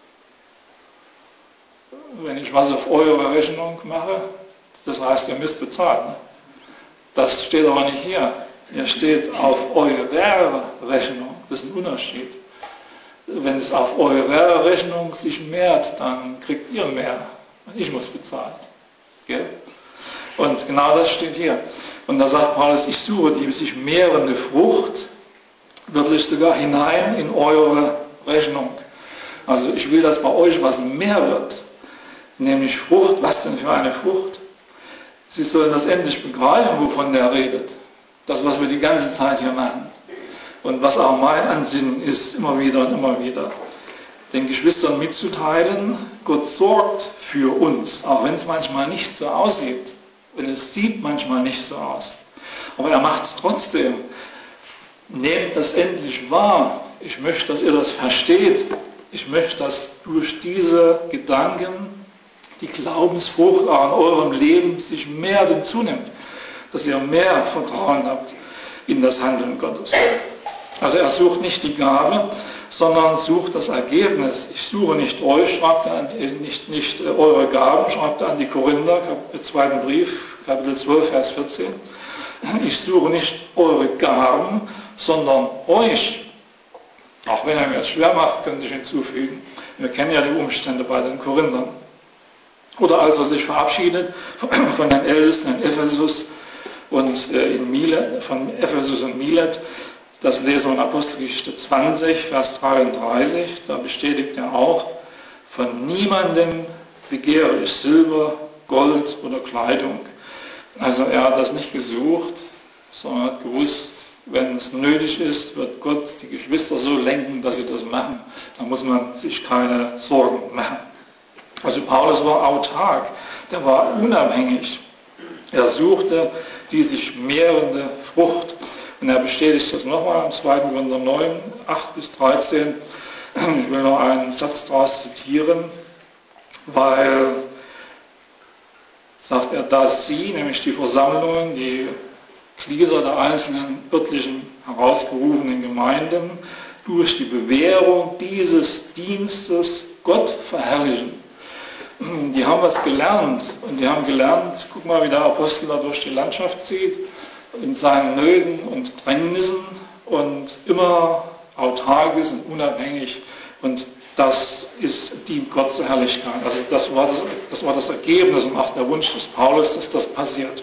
Wenn ich was auf eure Rechnung mache, das heißt, ihr müsst bezahlen. Das steht aber nicht hier. Hier steht auf eure Rechnung. Das ist ein Unterschied. wenn es auf eure Rechnung sich mehrt, dann kriegt ihr mehr. Und ich muss bezahlen. Gell? Und genau das steht hier. Und da sagt Paulus, ich suche die sich mehrende Frucht, wirklich sogar hinein in eure Rechnung. Also ich will, dass bei euch was mehr wird. Nämlich Frucht. Was denn für eine Frucht? Sie sollen das endlich begreifen, wovon der redet. Das, was wir die ganze Zeit hier machen. Und was auch mein Ansinnen ist, immer wieder und immer wieder, den Geschwistern mitzuteilen, Gott sorgt für uns, auch wenn es manchmal nicht so aussieht. Und es sieht manchmal nicht so aus. Aber er macht es trotzdem. Nehmt das endlich wahr. Ich möchte, dass ihr das versteht. Ich möchte, dass durch diese Gedanken die Glaubensfrucht auch in eurem Leben sich mehr denn zunimmt. Dass ihr mehr Vertrauen habt in das Handeln Gottes. Also er sucht nicht die Gabe, sondern sucht das Ergebnis. Ich suche nicht euch, schreibt er an, nicht, nicht äh, eure Gaben, schreibt er an die Korinther, Kap- zweiten Brief, Kapitel zwölf, Vers vierzehn. Ich suche nicht eure Gaben, sondern euch. Auch wenn er mir es schwer macht, könnte ich hinzufügen. Wir kennen ja die Umstände bei den Korinthern. Oder als er sich verabschiedet von den Ältesten in Ephesus und äh, in Milet, von Ephesus und Milet, das lesen wir in Apostelgeschichte zwanzig, Vers dreiunddreißig, da bestätigt er auch, von niemandem begehre ich Silber, Gold oder Kleidung. Also er hat das nicht gesucht, sondern hat gewusst, wenn es nötig ist, wird Gott die Geschwister so lenken, dass sie das machen. Da muss man sich keine Sorgen machen. Also Paulus war autark, der war unabhängig. Er suchte die sich mehrende Frucht. Und er bestätigt das nochmal im zweiten Korinther neun, acht bis dreizehn. Ich will noch einen Satz daraus zitieren, weil, sagt er, da sie, nämlich die Versammlungen, die Glieder der einzelnen örtlichen herausgerufenen Gemeinden, durch die Bewährung dieses Dienstes Gott verherrlichen. Die haben was gelernt und die haben gelernt, guck mal, wie der Apostel da durch die Landschaft zieht, in seinen Nöten und Drängnissen und immer autark ist und unabhängig, und das ist dient Gott zur Herrlichkeit. Also das war das, das war das Ergebnis und auch der Wunsch des Paulus, dass das passiert.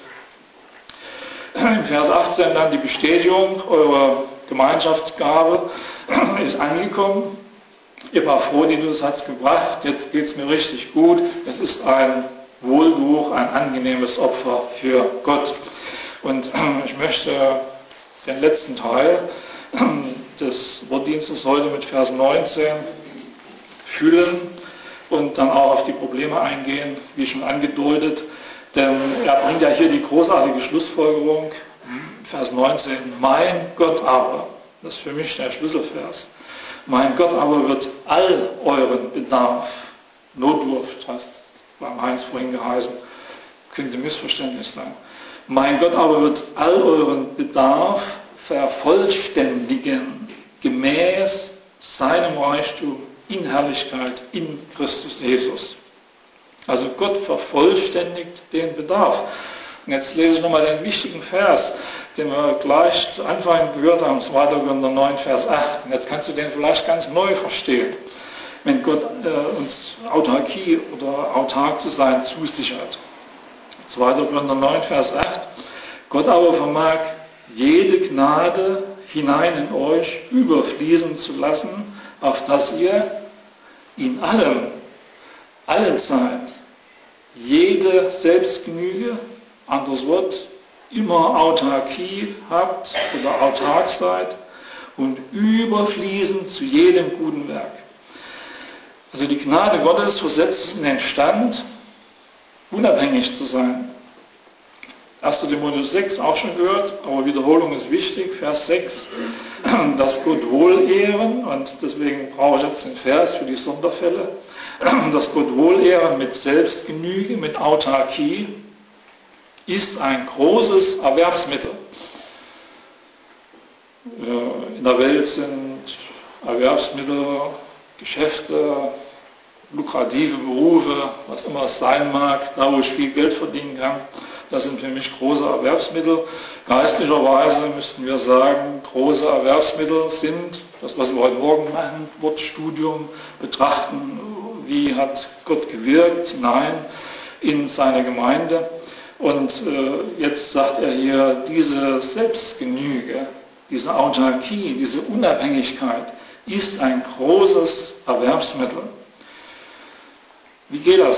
Im Vers achtzehn dann die Bestätigung, eure Gemeinschaftsgabe ist angekommen. Epaphroditus hat es gebracht, jetzt geht es mir richtig gut. Es ist ein Wohlgeruch, ein angenehmes Opfer für Gott. Und ich möchte den letzten Teil des Wortdienstes heute mit Vers neunzehn füllen und dann auch auf die Probleme eingehen, wie schon angedeutet. Denn er bringt ja hier die großartige Schlussfolgerung, Vers neunzehn, mein Gott aber, das ist für mich der Schlüsselvers, mein Gott aber wird all euren Bedarf, Notdurft, hat beim Heinz vorhin geheißen, könnte Missverständnis sein. Mein Gott aber wird all euren Bedarf vervollständigen, gemäß seinem Reichtum in Herrlichkeit in Christus Jesus. Also Gott vervollständigt den Bedarf. Und jetzt lese ich nochmal den wichtigen Vers, den wir gleich zu Anfang gehört haben, zweiter Korinther neun, Vers acht. Und jetzt kannst du den vielleicht ganz neu verstehen, wenn Gott äh, uns Autarkie oder autark zu sein zusichert. zweiter Korinther neun, Vers acht. Gott aber vermag jede Gnade hinein in euch überfließen zu lassen, auf dass ihr in allem, allen Zeit, jede Selbstgenüge, anderes Wort, immer Autarkie habt oder autark seid und überfließen zu jedem guten Werk. Also die Gnade Gottes versetzt uns in den Stand, unabhängig zu sein. erster Timotheus sechs, auch schon gehört, aber Wiederholung ist wichtig, Vers sechs, das Gott wohlehren, und deswegen brauche ich jetzt den Vers für die Sonderfälle, das Gott wohlehren mit Selbstgenüge, mit Autarkie, ist ein großes Erwerbsmittel. In der Welt sind Erwerbsmittel, Geschäfte, lukrative Berufe, was immer es sein mag, da wo ich viel Geld verdienen kann, das sind für mich große Erwerbsmittel. Geistlicherweise müssten wir sagen, große Erwerbsmittel sind das, was wir heute Morgen machen, Wortstudium, betrachten, wie hat Gott gewirkt hinein in seine Gemeinde. Und äh, jetzt sagt er hier, diese Selbstgenüge, diese Autarkie, diese Unabhängigkeit ist ein großes Erwerbsmittel. Wie geht das?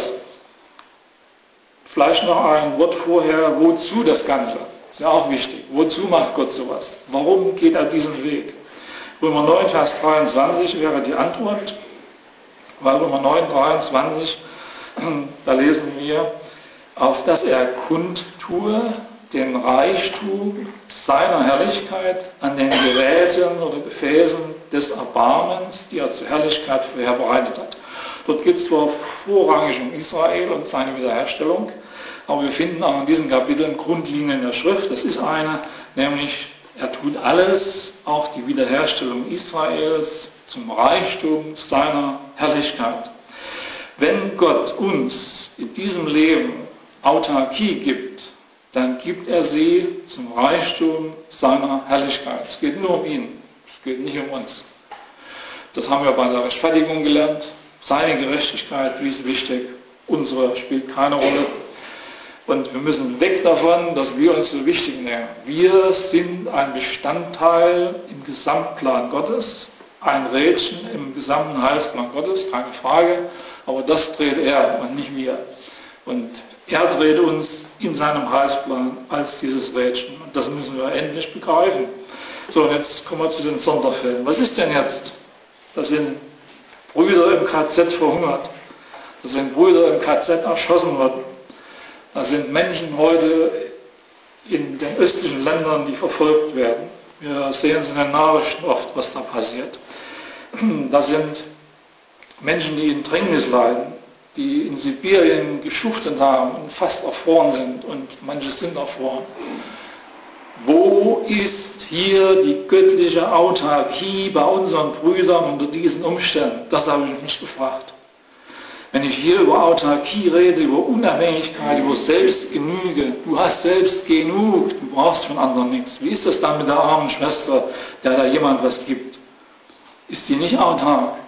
Vielleicht noch ein Wort vorher, wozu das Ganze? Ist ja auch wichtig. Wozu macht Gott sowas? Warum geht er diesen Weg? Römer neun, Vers dreiundzwanzig wäre die Antwort, weil Römer neun, dreiundzwanzig, da lesen wir, auf dass er kundtue den Reichtum seiner Herrlichkeit an den Geräten oder Gefäßen des Erbarmens, die er zur Herrlichkeit vorher bereitet hat. Dort geht es zwar vorrangig um Israel und seine Wiederherstellung, aber wir finden auch in diesem Kapitel Grundlinien der Schrift. Das ist eine, nämlich er tut alles, auch die Wiederherstellung Israels, zum Reichtum seiner Herrlichkeit. Wenn Gott uns in diesem Leben Autarkie gibt, dann gibt er sie zum Reichtum seiner Herrlichkeit. Es geht nur um ihn, es geht nicht um uns. Das haben wir bei der Rechtfertigung gelernt. Seine Gerechtigkeit, die ist wichtig, unsere spielt keine Rolle. Und wir müssen weg davon, dass wir uns so wichtig nehmen. Wir sind ein Bestandteil im Gesamtplan Gottes, ein Rädchen im gesamten Heilsplan Gottes, keine Frage, aber das dreht er und nicht wir. Und er dreht uns in seinem Heilsplan als dieses Rädchen. Und das müssen wir endlich begreifen. So, und jetzt kommen wir zu den Sonderfällen. Was ist denn jetzt? Das sind Brüder im K Z verhungert. Das sind Brüder im K Z erschossen worden. Das sind Menschen heute in den östlichen Ländern, die verfolgt werden. Wir sehen es in den Nachrichten oft, was da passiert. Das sind Menschen, die in Drängnis leiden, die in Sibirien geschuftet haben und fast erfroren sind und manche sind erfroren. Wo ist hier die göttliche Autarkie bei unseren Brüdern unter diesen Umständen? Das habe ich mich gefragt. Wenn ich hier über Autarkie rede, über Unabhängigkeit, über Selbstgenüge, du hast selbst genug, du brauchst von anderen nichts. Wie ist das dann mit der armen Schwester, der da jemand was gibt? Ist die nicht autark?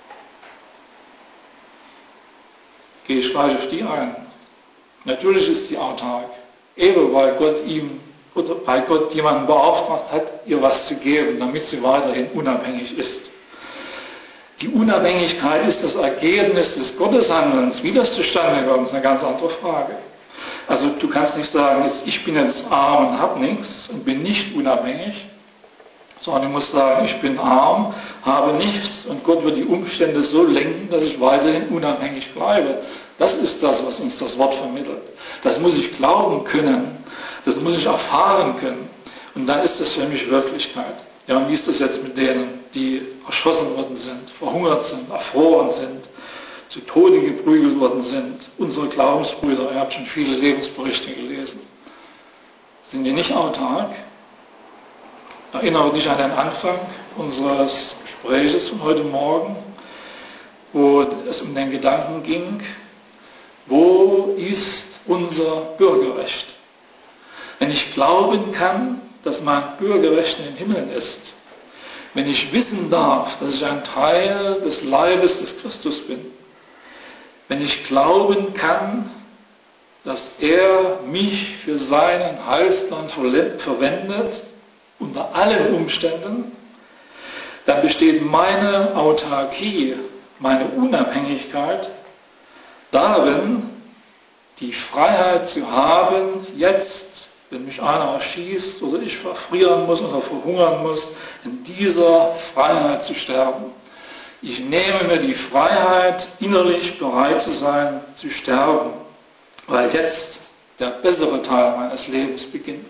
Gehe ich gleich auf die ein. Natürlich ist sie autark. Eben weil Gott ihm oder bei Gott jemanden beauftragt hat, ihr was zu geben, damit sie weiterhin unabhängig ist. Die Unabhängigkeit ist das Ergebnis des Gotteshandelns. Wie das zustande kommt, ist eine ganz andere Frage. Also du kannst nicht sagen, jetzt, ich bin jetzt arm und habe nichts und bin nicht unabhängig, sondern du musst sagen, ich bin arm, habe nichts und Gott wird die Umstände so lenken, dass ich weiterhin unabhängig bleibe. Das ist das, was uns das Wort vermittelt. Das muss ich glauben können, das muss ich erfahren können und dann ist das für mich Wirklichkeit. Ja, und wie ist das jetzt mit denen, die erschossen worden sind, verhungert sind, erfroren sind, zu Tode geprügelt worden sind? Unsere Glaubensbrüder, ihr habt schon viele Lebensberichte gelesen. Sind die nicht autark? Erinnere dich an den Anfang unseres Gespräches von heute Morgen, wo es um den Gedanken ging, wo ist unser Bürgerrecht? Wenn ich glauben kann, dass mein Bürgerrecht in den Himmel ist, wenn ich wissen darf, dass ich ein Teil des Leibes des Christus bin, wenn ich glauben kann, dass er mich für seinen Heilsplan verwendet, unter allen Umständen, dann besteht meine Autarkie, meine Unabhängigkeit darin, die Freiheit zu haben, jetzt, wenn mich einer erschießt oder ich verfrieren muss oder verhungern muss, in dieser Freiheit zu sterben. Ich nehme mir die Freiheit, innerlich bereit zu sein, zu sterben, weil jetzt der bessere Teil meines Lebens beginnt.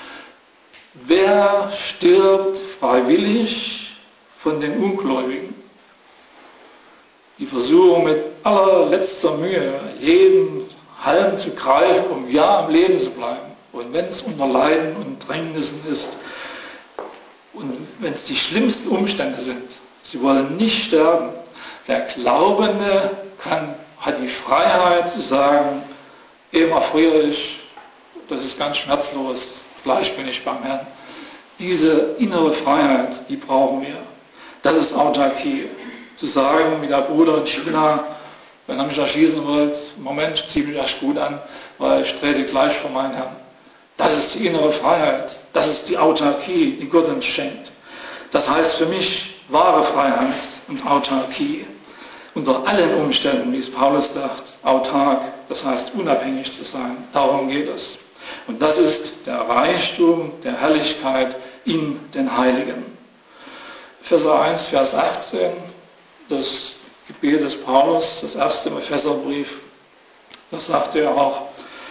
Wer stirbt freiwillig von den Ungläubigen? Die versuchen mit allerletzter Mühe, jeden Halm zu greifen, um ja am Leben zu bleiben. Und wenn es unter Leiden und Drängnissen ist und wenn es die schlimmsten Umstände sind, sie wollen nicht sterben. Der Glaubende kann, hat die Freiheit zu sagen, eben erfriere ich, das ist ganz schmerzlos, gleich bin ich beim Herrn. Diese innere Freiheit, die brauchen wir. Das ist Autarkie. Zu sagen, wie der Bruder in China, wenn er mich erschießen wollte, Moment, ich ziehe mich erst gut an, weil ich trete gleich vor meinen Herrn. Das ist die innere Freiheit. Das ist die Autarkie, die Gott uns schenkt. Das heißt für mich wahre Freiheit und Autarkie. Unter allen Umständen, wie es Paulus sagt, autark, das heißt unabhängig zu sein. Darum geht es. Und das ist der Reichtum der Herrlichkeit in den Heiligen. Epheser eins, Vers achtzehn, das Gebet des Paulus, das erste im Epheserbrief, das sagte er auch,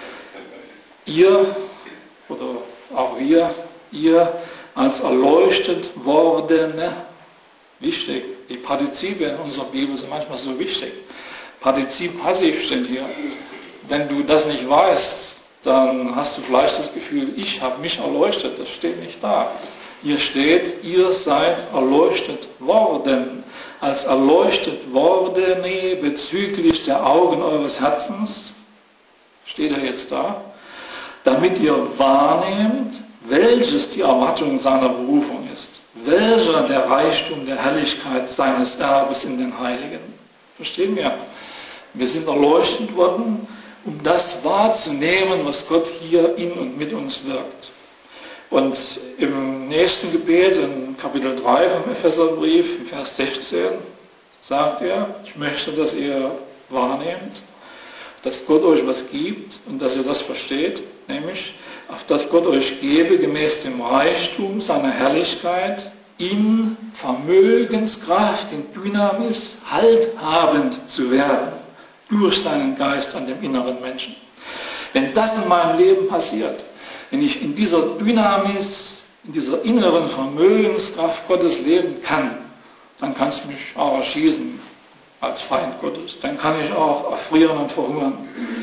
ihr oder auch wir, ihr als erleuchtet wordene, wichtig, die Partizipien in unserer Bibel sind manchmal so wichtig. Partizip passiv steht hier. Wenn du das nicht weißt, dann hast du vielleicht das Gefühl, ich habe mich erleuchtet, das steht nicht da. Hier steht, ihr seid erleuchtet worden, als erleuchtet Wordene bezüglich der Augen eures Herzens, steht er jetzt da, damit ihr wahrnehmt, welches die Erwartung seiner Berufung ist, welcher der Reichtum der Herrlichkeit seines Erbes in den Heiligen. Verstehen wir? Wir sind erleuchtet worden, um das wahrzunehmen, was Gott hier in und mit uns wirkt. Und im nächsten Gebet, in Kapitel drei vom Epheserbrief, im Vers sechzehn, sagt er, ich möchte, dass ihr wahrnehmt, dass Gott euch was gibt und dass ihr das versteht, nämlich, auf dass Gott euch gebe, gemäß dem Reichtum seiner Herrlichkeit, in Vermögenskraft, in Dynamis, halthabend zu werden, durch seinen Geist an dem inneren Menschen. Wenn das in meinem Leben passiert, wenn ich in dieser Dynamis, in dieser inneren Vermögenskraft Gottes leben kann, dann kann es mich auch erschießen als Feind Gottes. Dann kann ich auch erfrieren und verhungern.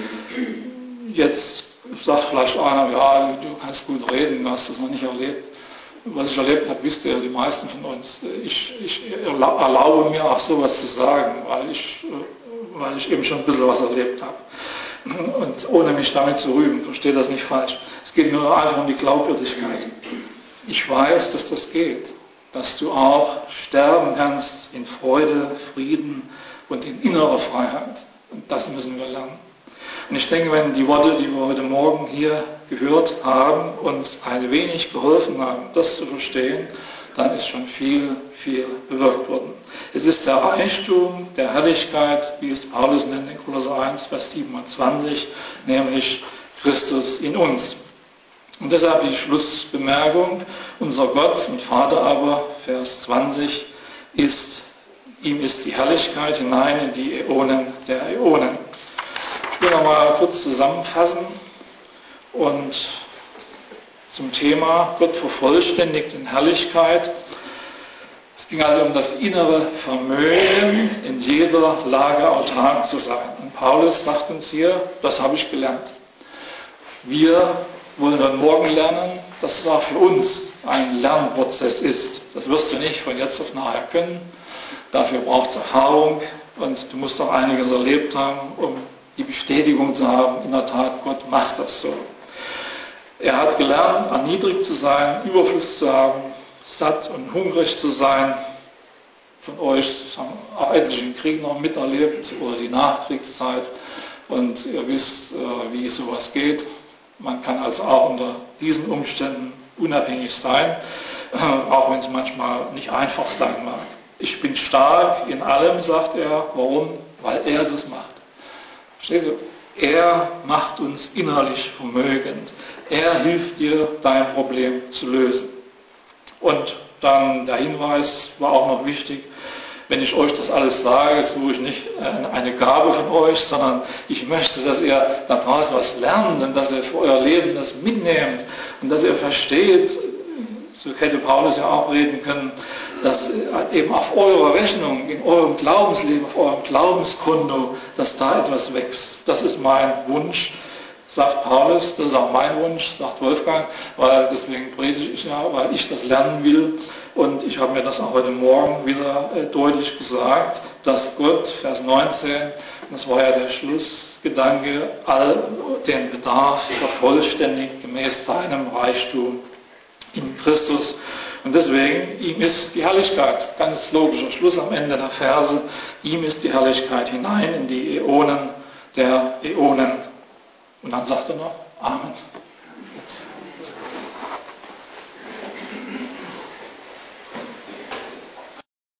Jetzt sagt vielleicht einer, ja, du kannst gut reden, du hast das noch nicht erlebt. Was ich erlebt habe, wisst ihr, die meisten von uns. Ich, ich erlaube mir auch sowas zu sagen, weil ich, weil ich eben schon ein bisschen was erlebt habe. Und ohne mich damit zu rühmen, versteht das nicht falsch. Es geht nur einfach um die Glaubwürdigkeit. Ich weiß, dass das geht, dass du auch sterben kannst in Freude, Frieden und in innerer Freiheit. Und das müssen wir lernen. Und ich denke, wenn die Worte, die wir heute Morgen hier gehört haben, uns ein wenig geholfen haben, das zu verstehen, dann ist schon viel, viel bewirkt worden. Es ist der Reichtum der Herrlichkeit, wie es Paulus nennt in Kolosser eins, Vers siebenundzwanzig, nämlich Christus in uns. Und deshalb die Schlussbemerkung, unser Gott und Vater aber, Vers zwanzig, ist, ihm ist die Herrlichkeit hinein in die Äonen der Äonen. Ich will noch mal kurz zusammenfassen und zum Thema Gott vervollständigt in Herrlichkeit. Es ging also um das innere Vermögen, in jeder Lage autark zu sein. Und Paulus sagt uns hier, das habe ich gelernt. Wir wollen dann morgen lernen, dass es auch für uns ein Lernprozess ist. Das wirst du nicht von jetzt auf nachher können. Dafür braucht es Erfahrung und du musst auch einiges erlebt haben, um die Bestätigung zu haben, in der Tat, Gott macht das so. Er hat gelernt, erniedrigt zu sein, Überfluss zu haben, satt und hungrig zu sein. Von euch haben auch etliche den Krieg noch miterlebt oder die Nachkriegszeit und ihr wisst, wie sowas geht. Man kann also auch unter diesen Umständen unabhängig sein, auch wenn es manchmal nicht einfach sein mag. Ich bin stark in allem, sagt er. Warum? Weil er das macht. Versteht ihr? Er macht uns innerlich vermögend. Er hilft dir, dein Problem zu lösen. Und dann der Hinweis war auch noch wichtig, wenn ich euch das alles sage, suche ich nicht eine Gabe von euch, sondern ich möchte, dass ihr daraus was lernt und dass ihr für euer Leben das mitnehmt und dass ihr versteht, so hätte Paulus ja auch reden können, dass eben auf eurer Rechnung, in eurem Glaubensleben, auf eurem Glaubenskonto, dass da etwas wächst. Das ist mein Wunsch, sagt Paulus, das ist auch mein Wunsch, sagt Wolfgang, weil deswegen predige ich ja, weil ich das lernen will Und ich habe mir das auch heute Morgen wieder äh, deutlich gesagt, dass Gott, Vers neunzehn, das war ja der Schlussgedanke, all den Bedarf vervollständigt gemäß seinem Reichtum in Christus. Und deswegen, ihm ist die Herrlichkeit, ganz logischer Schluss am Ende der Verse, ihm ist die Herrlichkeit hinein in die Äonen der Äonen. Und dann sagt er noch, Amen.